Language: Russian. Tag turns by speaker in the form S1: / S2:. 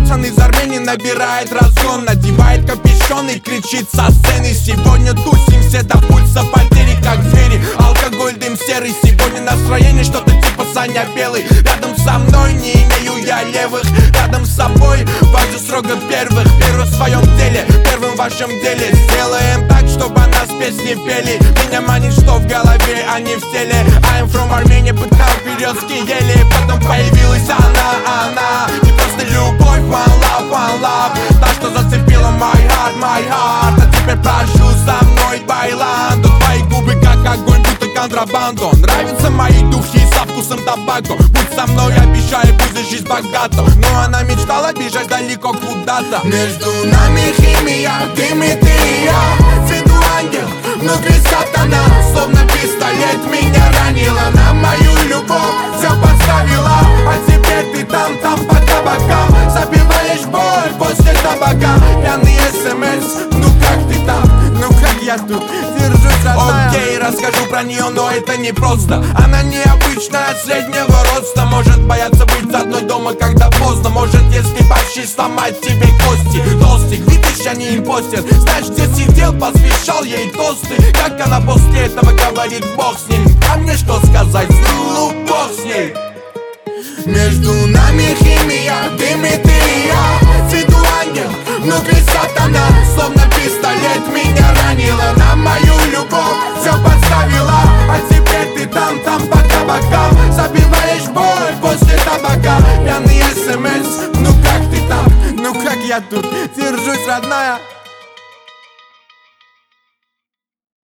S1: Пацан из Армении набирает разгон, надевает капюшон и кричит со сцены: сегодня тусим все до пульса потери, как звери. Алкоголь, дым серый, сегодня настроение что-то типа Саня Белый. Рядом со мной не имею я левых, рядом с собой важу строго первых. Первый в своем деле, первым в вашем деле. Сделаем так, чтобы о нас песни пели. Меня манит, что в голове, а не в теле. I'm from Armenia, пытал вперед с Киели. Потом появилась она. Не просто любовь, one love. Та, что зацепила my heart. А теперь прошу со мной байландо. Твои губы как огонь, будто контрабандо. Нравятся мои духи со вкусом табако. Будь со мной, обещаю, будет жизнь богата. Но она мечтала бежать далеко куда-то.
S2: Между нами химия, ты и я. Цвету ангел, внутри сатана. Словно пистолет меня ранила. На мою любовь все подставила. А теперь ты там по кабакам. Забиваешь боль после табака. Пьяный СМС, ну как ты там?
S1: Ну как я тут, держусь, родная. Окей, расскажу про нее, но это не просто. Она необычная, от среднего роста. Может бояться быть одной дома, когда поздно. Может, если почти сломать тебе кости. Толстик, видишь, они импостер. Знаешь, где сидел, посвящал ей тосты. Как она после этого говорит: бог с ним. А мне что сказать, ну бог с ней.
S2: Между нами химия, ты и я. Цвету ангел, внутри сатана. Словно пистолет меня ранила. На мою любовь все подставила. А теперь ты там по кабакам. Забиваешь боль после табака. Пьяный СМС, ну как ты там?
S1: Ну как я тут, держусь, родная.